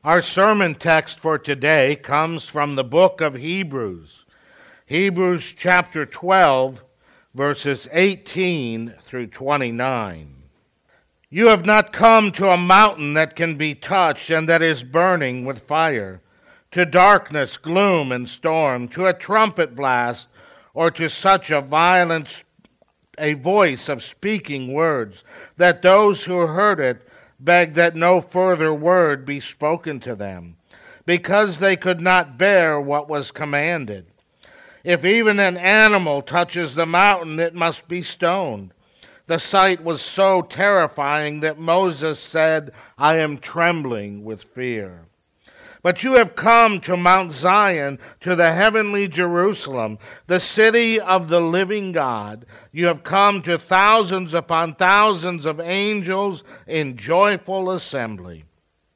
Our sermon text for today comes from the book of Hebrews. Hebrews chapter 12, verses 18 through 29. You have not come to a mountain that can be touched and that is burning with fire, to darkness, gloom, and storm, to a trumpet blast, or to such a voice of speaking words, that those who heard it begged that no further word be spoken to them, because they could not bear what was commanded. If even an animal touches the mountain, it must be stoned. The sight was so terrifying that Moses said, I am trembling with fear. But you have come to Mount Zion, to the heavenly Jerusalem, the city of the living God. You have come to thousands upon thousands of angels in joyful assembly.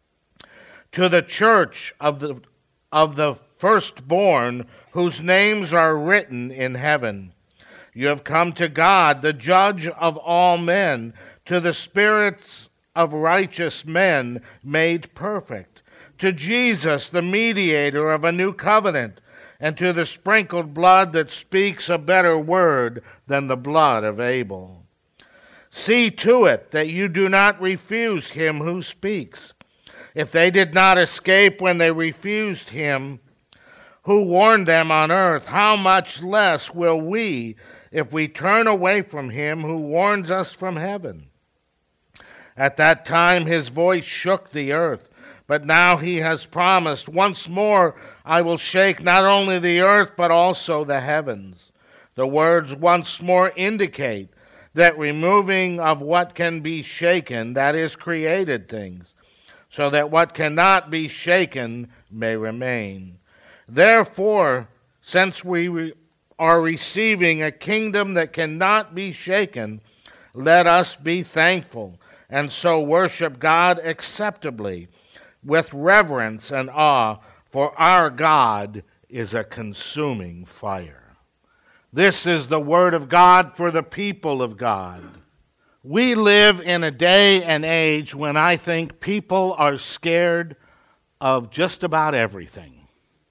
To the church of the firstborn, whose names are written in heaven. You have come to God, the judge of all men, to the spirits of righteous men made perfect, to Jesus, the mediator of a new covenant, and to the sprinkled blood that speaks a better word than the blood of Abel. See to it that you do not refuse him who speaks. If they did not escape when they refused him who warned them on earth, how much less will we if we turn away from him who warns us from heaven? At that time his voice shook the earth, but now he has promised, once more I will shake not only the earth but also the heavens. The words once more indicate that removing of what can be shaken, that is, created things, so that what cannot be shaken may remain. Therefore, since we are receiving a kingdom that cannot be shaken, let us be thankful and so worship God acceptably, with reverence and awe, for our God is a consuming fire. This is the word of God for the people of God. We live in a day and age when I think people are scared of just about everything.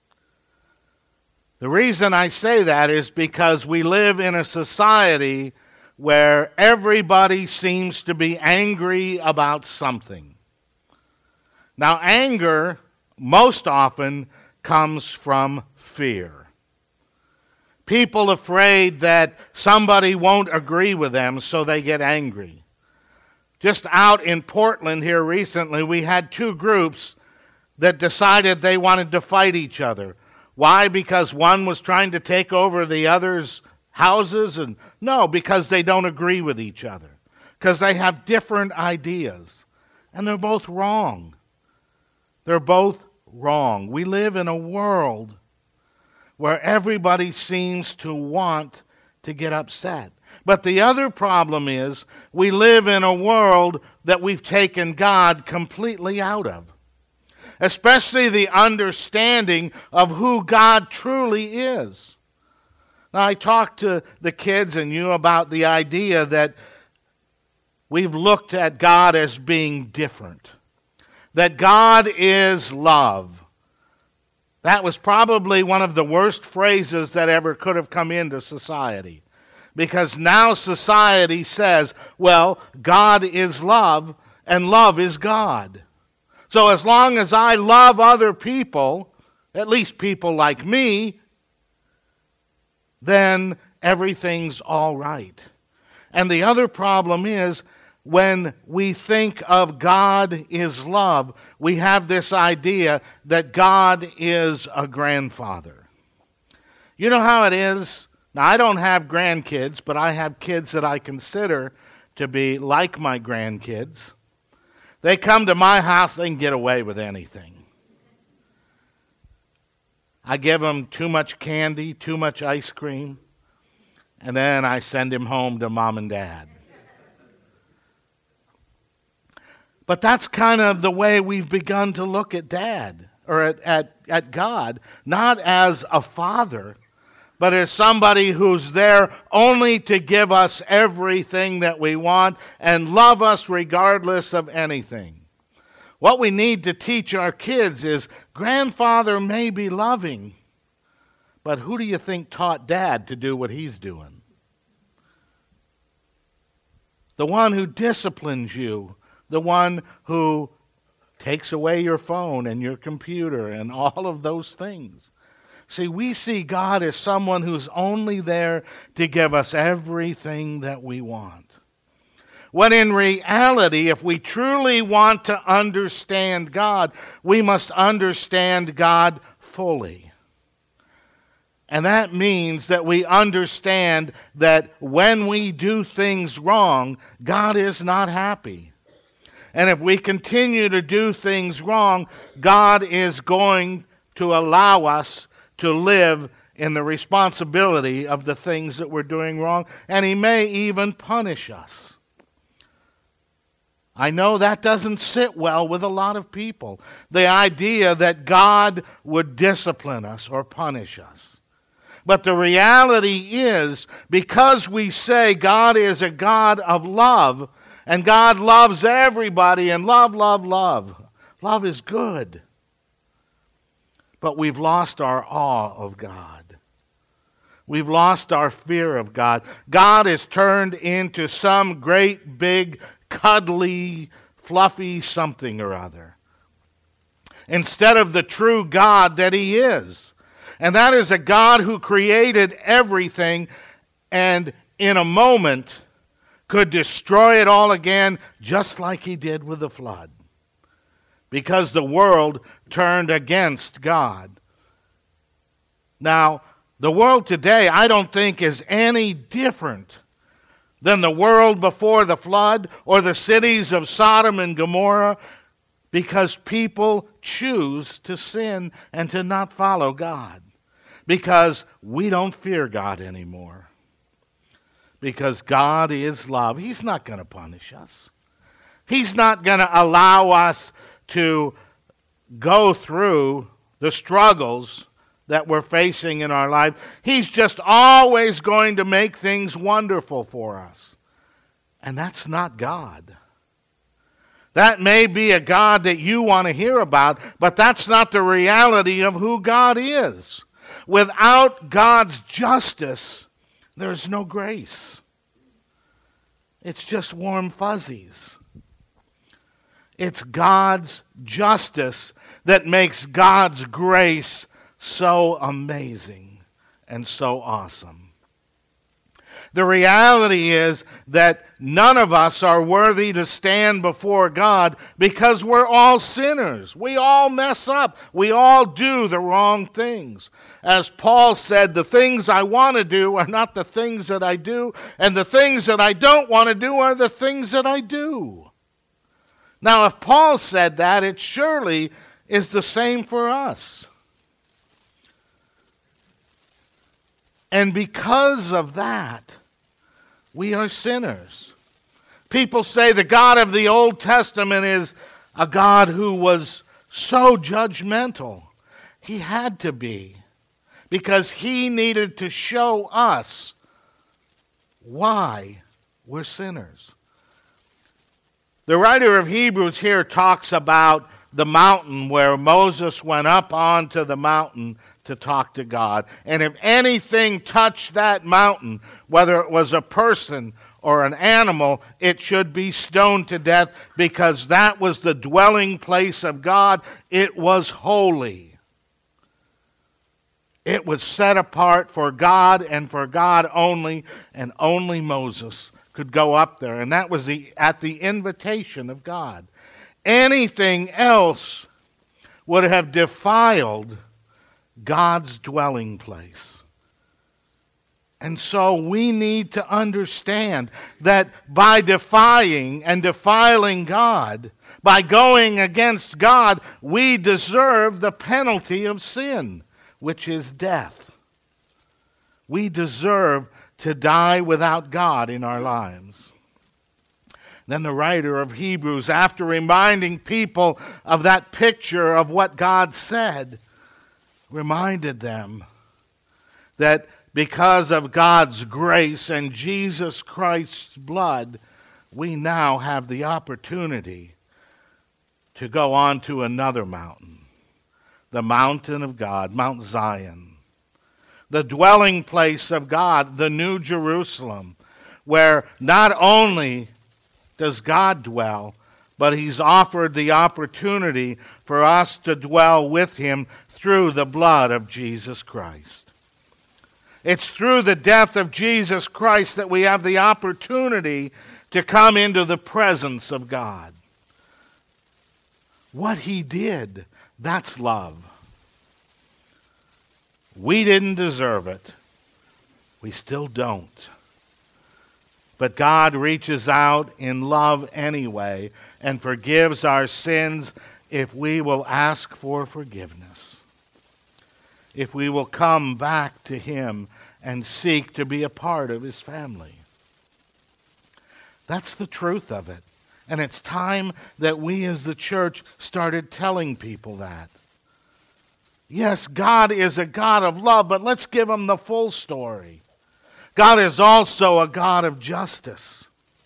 The reason I say that is because we live in a society where everybody seems to be angry about something. Now, anger most often comes from fear. People afraid that somebody won't agree with them, so they get angry. Just out in Portland here recently, we had two groups that decided they wanted to fight each other. Why? Because one was trying to take over the other's houses? And no, because they don't agree with each other. Because they have different ideas. And they're both wrong. They're both wrong. We live in a world where everybody seems to want to get upset. But the other problem is we live in a world that we've taken God completely out of, especially the understanding of who God truly is. Now, I talked to the kids and you about the idea that we've looked at God as being different, that God is love. That was probably one of the worst phrases that ever could have come into society. Because now society says, well, God is love, and love is God. So as long as I love other people, at least people like me, then everything's all right. And the other problem is, when we think of God is love, we have this idea that God is a grandfather. You know how it is? Now, I don't have grandkids, but I have kids that I consider to be like my grandkids. They come to my house, they can get away with anything. I give them too much candy, too much ice cream, and then I send him home to mom and dad. But that's kind of the way we've begun to look at Dad, or at God, not as a father, but as somebody who's there only to give us everything that we want and love us regardless of anything. What we need to teach our kids is grandfather may be loving, but who do you think taught dad to do what he's doing? The one who disciplines you, the one who takes away your phone and your computer and all of those things. See, we see God as someone who's only there to give us everything that we want. When in reality, if we truly want to understand God, we must understand God fully. And that means that we understand that when we do things wrong, God is not happy. And if we continue to do things wrong, God is going to allow us to live in the responsibility of the things that we're doing wrong, and He may even punish us. I know that doesn't sit well with a lot of people, the idea that God would discipline us or punish us. But the reality is, because we say God is a God of love, and God loves everybody, and love is good. But we've lost our awe of God. We've lost our fear of God. God is turned into some great big cuddly, fluffy something or other, instead of the true God that He is. And that is a God who created everything and in a moment could destroy it all again, just like He did with the flood, because the world turned against God. Now, the world today, I don't think, is any different than the world before the flood or the cities of Sodom and Gomorrah, because people choose to sin and to not follow God, because we don't fear God anymore, because God is love. He's not going to punish us. He's not going to allow us to go through the struggles that we're facing in our life. He's just always going to make things wonderful for us. And that's not God. That may be a God that you want to hear about, but that's not the reality of who God is. Without God's justice, there's no grace. It's just warm fuzzies. It's God's justice that makes God's grace so amazing and so awesome. The reality is that none of us are worthy to stand before God because we're all sinners. We all mess up. We all do the wrong things. As Paul said, the things I want to do are not the things that I do, and the things that I don't want to do are the things that I do. Now, if Paul said that, it surely is the same for us. And because of that, we are sinners. People say the God of the Old Testament is a God who was so judgmental. He had to be, because He needed to show us why we're sinners. The writer of Hebrews here talks about the mountain where Moses went up onto the mountain to talk to God. And if anything touched that mountain, whether it was a person or an animal, it should be stoned to death, because that was the dwelling place of God. It was holy. It was set apart for God and for God only, and only Moses could go up there. And that was at the invitation of God. Anything else would have defiled God's dwelling place. And so we need to understand that by defying and defiling God, by going against God, we deserve the penalty of sin, which is death. We deserve to die without God in our lives. Then the writer of Hebrews, after reminding people of that picture of what God said, reminded them that because of God's grace and Jesus Christ's blood, we now have the opportunity to go on to another mountain, the mountain of God, Mount Zion, the dwelling place of God, the New Jerusalem, where not only does God dwell, but he's offered the opportunity for us to dwell with him through the blood of Jesus Christ. It's through the death of Jesus Christ that we have the opportunity to come into the presence of God. What he did, that's love. We didn't deserve it. We still don't. But God reaches out in love anyway and forgives our sins if we will ask for forgiveness. If we will come back to him and seek to be a part of his family. That's the truth of it. And it's time that we as the church started telling people that. Yes, God is a God of love, but let's give him the full story. God is also a God of justice.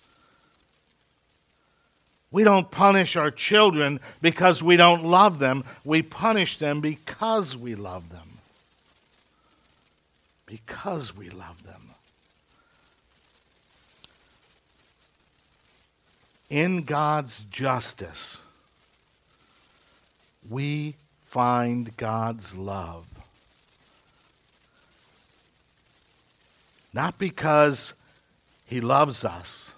We don't punish our children because we don't love them. We punish them because we love them. Because we love them. In God's justice, we find God's love. Not because he loves us,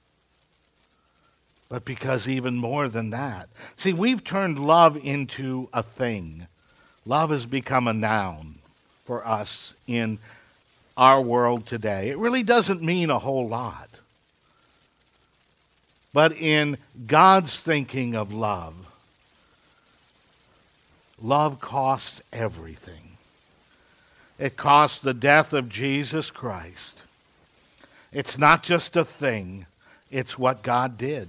but because even more than that. See, we've turned love into a thing. Love has become a noun for us in our world today. It really doesn't mean a whole lot. But in God's thinking of love, love costs everything. It costs the death of Jesus Christ. It's not just a thing, it's what God did.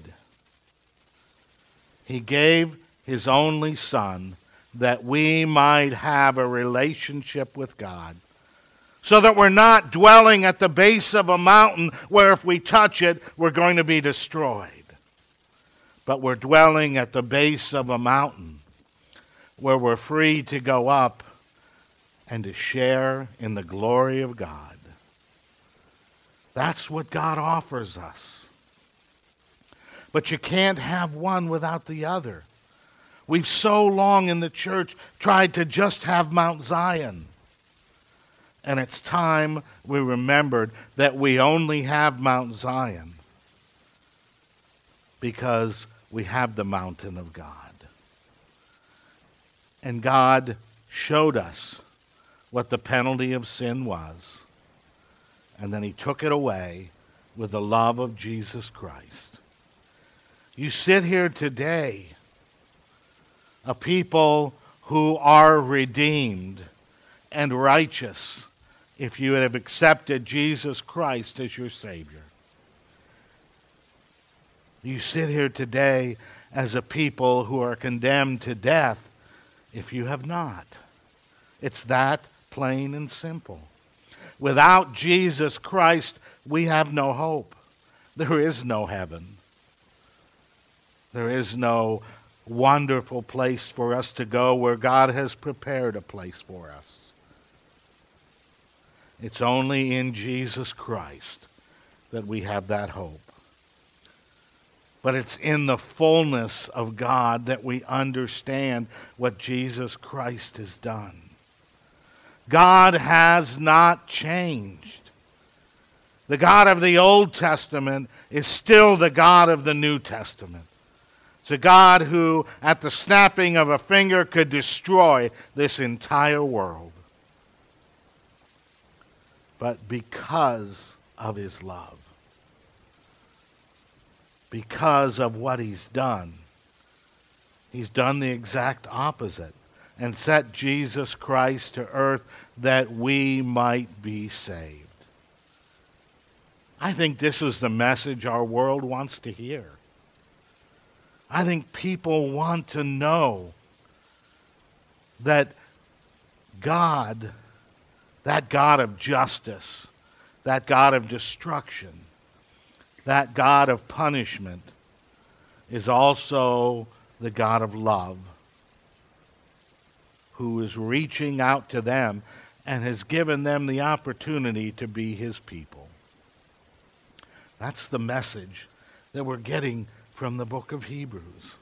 He gave his only Son that we might have a relationship with God, so that we're not dwelling at the base of a mountain where if we touch it, we're going to be destroyed. But we're dwelling at the base of a mountain where we're free to go up and to share in the glory of God. That's what God offers us. But you can't have one without the other. We've so long in the church tried to just have Mount Zion. And it's time we remembered that we only have Mount Zion because we have the mountain of God. And God showed us what the penalty of sin was. And then he took it away with the love of Jesus Christ. You sit here today, a people who are redeemed and righteous if you have accepted Jesus Christ as your Savior. You sit here today as a people who are condemned to death if you have not. It's that plain and simple. Without Jesus Christ, we have no hope. There is no heaven. There is no wonderful place for us to go where God has prepared a place for us. It's only in Jesus Christ that we have that hope. But it's in the fullness of God that we understand what Jesus Christ has done. God has not changed. The God of the Old Testament is still the God of the New Testament. It's a God who, at the snapping of a finger, could destroy this entire world. But because of his love, because of what he's done the exact opposite and set Jesus Christ to earth that we might be saved. I think this is the message our world wants to hear. I think people want to know that God, that God of justice, that God of destruction, that God of punishment, is also the God of love, who is reaching out to them and has given them the opportunity to be his people. That's the message that we're getting from the book of Hebrews.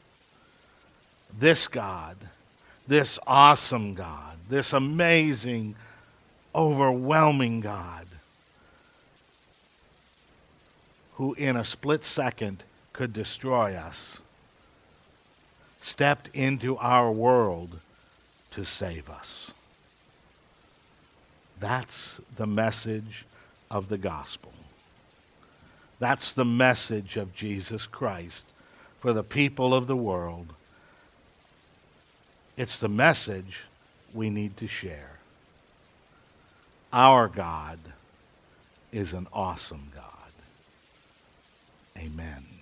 This God, this awesome God, this amazing, overwhelming God, who in a split second could destroy us, stepped into our world to save us. That's the message of the gospel. That's the message of Jesus Christ for the people of the world. It's the message we need to share. Our God is an awesome God. Amen.